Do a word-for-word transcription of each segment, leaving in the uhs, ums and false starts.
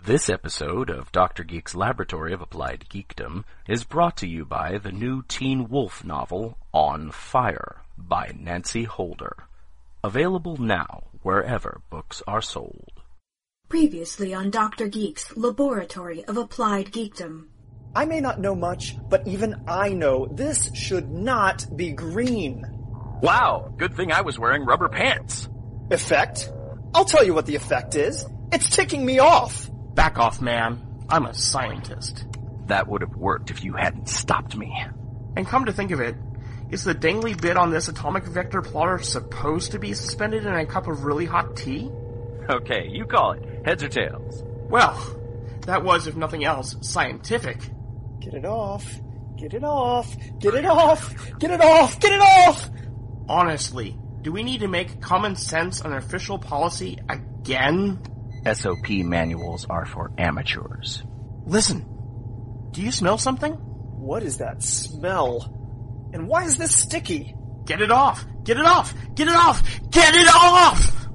This episode of Doctor Geek's Laboratory of Applied Geekdom is brought to you by the new Teen Wolf novel, On Fire, by Nancy Holder. Available now wherever books are sold. Previously on Doctor Geek's Laboratory of Applied Geekdom. I may not know much, but even I know this should not be green. Wow, good thing I was wearing rubber pants. Effect? I'll tell you what the effect is. It's ticking me off. Back off, man. I'm a scientist. That would have worked if you hadn't stopped me. And come to think of it, is the dangly bit on this atomic vector plotter supposed to be suspended in a cup of really hot tea? Okay, you call it. Heads or tails? Well, that was, if nothing else, scientific. Get it off. Get it off. Get it off. Get it off. Get it off! Honestly, do we need to make common sense an official policy again? S O P manuals are for amateurs. Listen, do you smell something? What is that smell? And why is this sticky? Get it off! Get it off! Get it off! Get it off!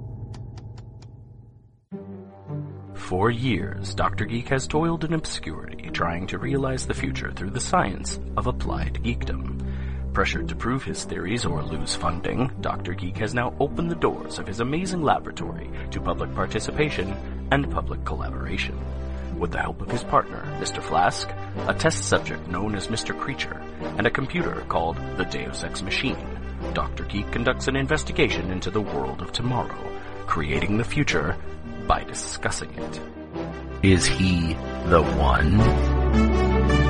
For years, Doctor Geek has toiled in obscurity, trying to realize the future through the science of applied geekdom. Pressured to prove his theories or lose funding, Doctor Geek has now opened the doors of his amazing laboratory to public participation and public collaboration. With the help of his partner, Mister Flask, a test subject known as Mister Creature, and a computer called the Deus Ex Machine, Doctor Geek conducts an investigation into the world of tomorrow, creating the future by discussing it. Is he the one?